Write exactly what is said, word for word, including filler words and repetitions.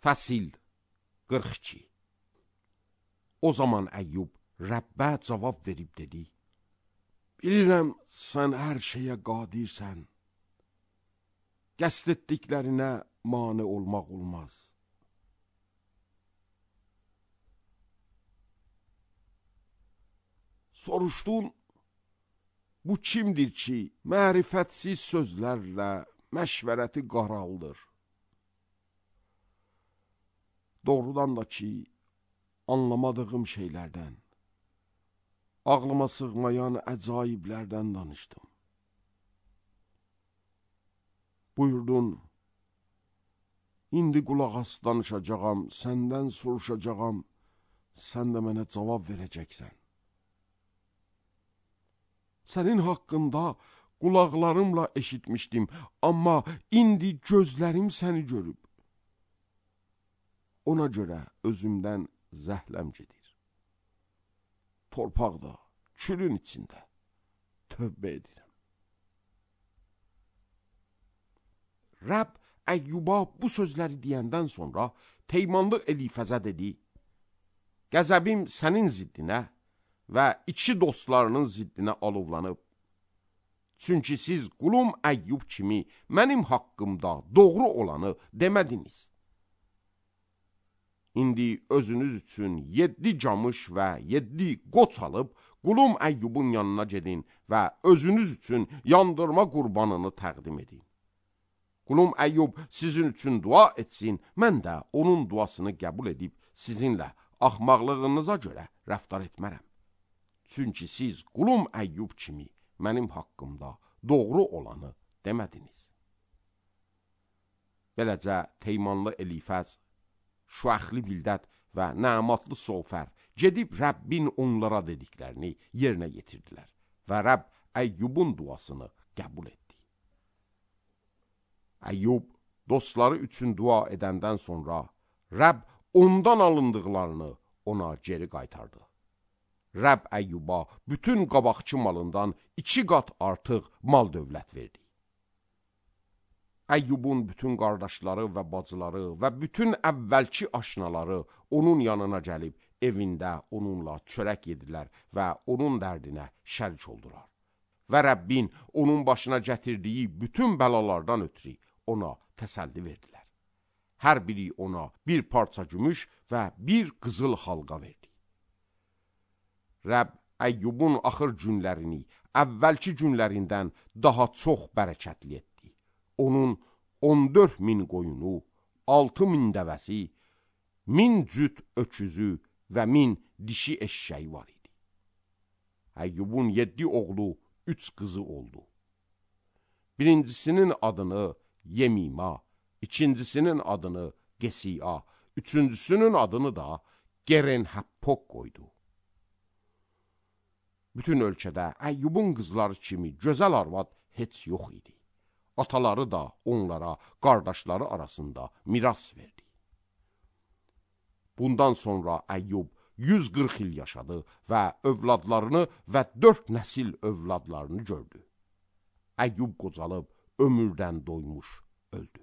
Fəsil qırx iki. O zaman Əyyub Rəbbə cavab verib dedi: Bilirəm, sən hər şeyə qadirsən. Qəsd etdiklərinə mane olmaq olmaz. Soruşdun, bu kimdir ki, mərifətsiz sözlərlə məşvərəti qaraldır? Doğrudan da ki, anlamadığım şeylərdən, ağlıma sığmayan əcaiblərdən danışdım. Buyurdun, indi qulaq as danışacağam, səndən soruşacağam, sən də mənə cavab verəcəksən. Sənin haqqında qulaqlarımla eşitmişdim, amma indi gözlərim səni görüb. Ona görə özümdən zəhləm gedir. Torpaqda, külün içində tövbə edirəm. Rəbb Əyyuba bu sözləri deyəndən sonra Teymanlı Elifəzə dedi: Qəzəbim sənin ziddinə və iki dostlarının ziddinə alovlanıb. Çünki siz qulum Əyyub kimi mənim haqqımda doğru olanı demədiniz. İndi özünüz üçün yeddi camış və yeddi qoç alıb, qulum Əyyubun yanına gedin və özünüz üçün yandırma qurbanını təqdim edin. Qulum Əyyub sizin üçün dua etsin, mən də onun duasını qəbul edib sizinlə axmaqlığınıza görə rəftar etmərəm. Çünki siz qulum Əyyub kimi mənim haqqımda doğru olanı demədiniz. Beləcə Teymanlı Elifəz, Şuaxli Bildad və Nəmatlı Sofər gedib Rəbbin onlara dediklərini yerinə yetirdilər və Rəbb Əyyubun duasını qəbul etdi. Əyyub dostları üçün dua edəndən sonra Rəbb ondan alındıqlarını ona geri qaytardı. Rəbb Əyyuba bütün qabaqçı malından iki qat artıq mal dövlət verdi. Əyyubun bütün qardaşları və bacıları və bütün əvvəlki aşnaları onun yanına gəlib evində onunla çörək yedilər və onun dərdinə şərik oldular. Və Rəbbin onun başına gətirdiyi bütün bəlalardan ötürü ona təsəlli verdilər. Hər biri ona bir parça gümüş və bir qızıl halqa verdi. Rəbb Əyyubun axır günlərini əvvəlki günlərindən daha çox bərəkətli etdi. Onun on dörd min qoyunu, altı min dəvəsi, min cüt öküzü və min dişi eşşəyi var idi. Əyyubun yeddi oğlu, üç qızı oldu. Birincisinin adını Yemima, ikincisinin adını Gesiya, üçüncüsünün adını da Gerenhappok qoydu. Bütün ölkədə Əyyubun qızları kimi gözəl arvad heç yox idi. Ataları da onlara qardaşları arasında miras verdi. Bundan sonra Əyyub yüz qırx il yaşadı və övladlarını və dörd nəsil övladlarını gördü. Əyyub qocalıb ömürdən doymuş öldü.